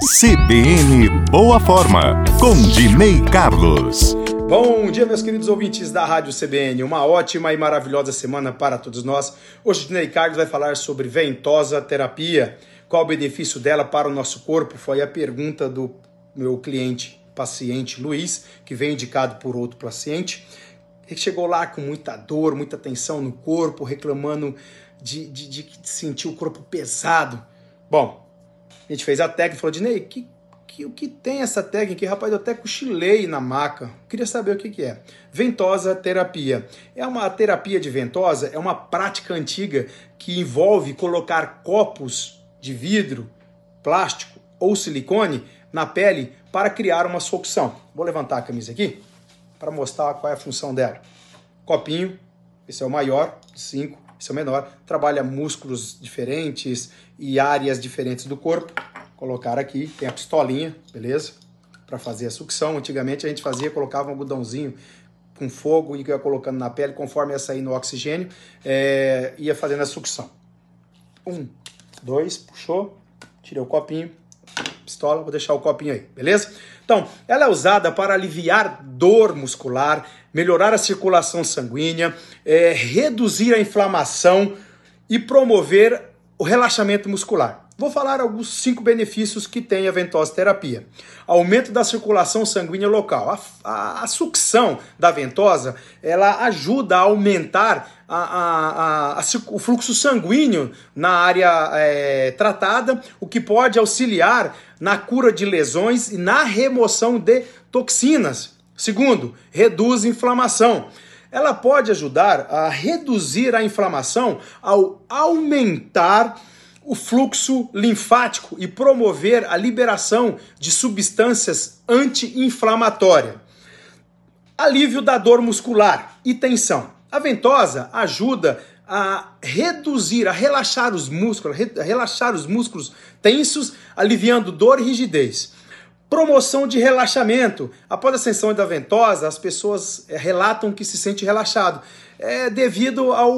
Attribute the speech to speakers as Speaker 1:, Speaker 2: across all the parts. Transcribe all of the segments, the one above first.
Speaker 1: CBN Boa Forma, com Dinei Carlos.
Speaker 2: Bom dia, meus queridos ouvintes da Rádio CBN. Uma ótima e maravilhosa semana para todos nós. Hoje, Dinei Carlos vai falar sobre ventosa terapia. Qual o benefício dela para o nosso corpo? Foi a pergunta do meu paciente Luiz, que veio indicado por outro paciente. Ele chegou lá com muita dor, muita tensão no corpo, reclamando de sentir o corpo pesado. Bom, a gente fez a técnica e falou, Dinei, o que tem essa técnica? Rapaz, eu até cochilei na maca. Queria saber o que é. Ventosa terapia. É uma terapia de ventosa, é uma prática antiga que envolve colocar copos de vidro, plástico ou silicone na pele para criar uma sucção. Vou levantar a camisa aqui para mostrar qual é a função dela. Copinho, esse é o maior, 5. Esse é o menor, trabalha músculos diferentes e áreas diferentes do corpo. Colocar aqui, tem a pistolinha, beleza? Para fazer a sucção. Antigamente a gente colocava um algodãozinho com fogo e ia colocando na pele, conforme ia saindo o oxigênio, ia fazendo a sucção. 1, 2, puxou, tirei o copinho, pistola, vou deixar o copinho aí, beleza? Então, ela é usada para aliviar dor muscular, melhorar a circulação sanguínea, reduzir a inflamação e promover o relaxamento muscular. Vou falar alguns 5 benefícios que tem a ventosa terapia. Aumento da circulação sanguínea local. A sucção da ventosa, ela ajuda a aumentar o fluxo sanguíneo na área tratada, o que pode auxiliar na cura de lesões e na remoção de toxinas. Segundo, reduz inflamação. Ela pode ajudar a reduzir a inflamação ao aumentar o fluxo linfático e promover a liberação de substâncias anti-inflamatórias. Alívio da dor muscular e tensão. A ventosa ajuda a relaxar os músculos tensos, aliviando dor e rigidez. Promoção de relaxamento. Após a sessão da ventosa, as pessoas relatam que se sente relaxado. Devido ao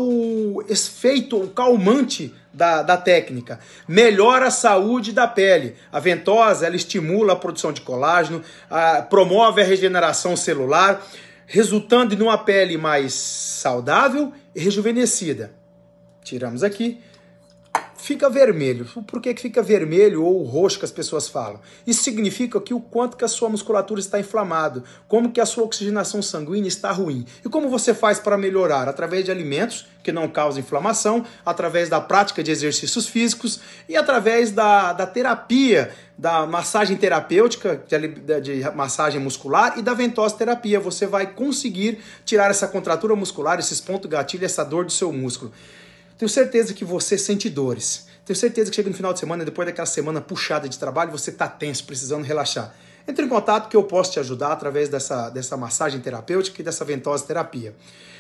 Speaker 2: efeito calmante da técnica. Melhora a saúde da pele. A ventosa, ela estimula a produção de colágeno, promove a regeneração celular, resultando em uma pele mais saudável e rejuvenescida. Tiramos aqui. Fica vermelho. Por que fica vermelho ou roxo que as pessoas falam? Isso significa que o quanto que a sua musculatura está inflamada, como que a sua oxigenação sanguínea está ruim. E como você faz para melhorar? Através de alimentos que não causam inflamação, através da prática de exercícios físicos e através da terapia, da massagem terapêutica, de massagem muscular e da ventosa terapia. Você vai conseguir tirar essa contratura muscular, esses pontos gatilho, essa dor do seu músculo. Tenho certeza que você sente dores. Tenho certeza que chega no final de semana, depois daquela semana puxada de trabalho, você está tenso, precisando relaxar. Entre em contato que eu posso te ajudar através dessa massagem terapêutica e dessa ventosa terapia.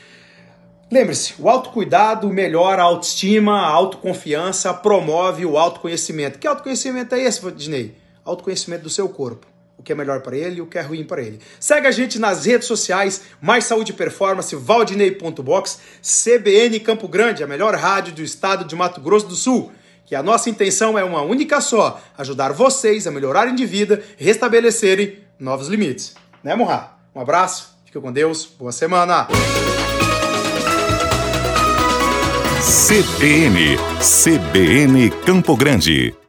Speaker 2: Lembre-se, o autocuidado melhora a autoestima, a autoconfiança, promove o autoconhecimento. Que autoconhecimento é esse, Dinei? Autoconhecimento do seu corpo. O que é melhor para ele e o que é ruim para ele. Segue a gente nas redes sociais, Mais Saúde e Performance, valdinei.box, CBN Campo Grande, a melhor rádio do estado de Mato Grosso do Sul. Que a nossa intenção é uma única só, ajudar vocês a melhorarem de vida e restabelecerem novos limites. Né, Murra? Um abraço, fique com Deus, boa semana!
Speaker 1: CBN Campo Grande.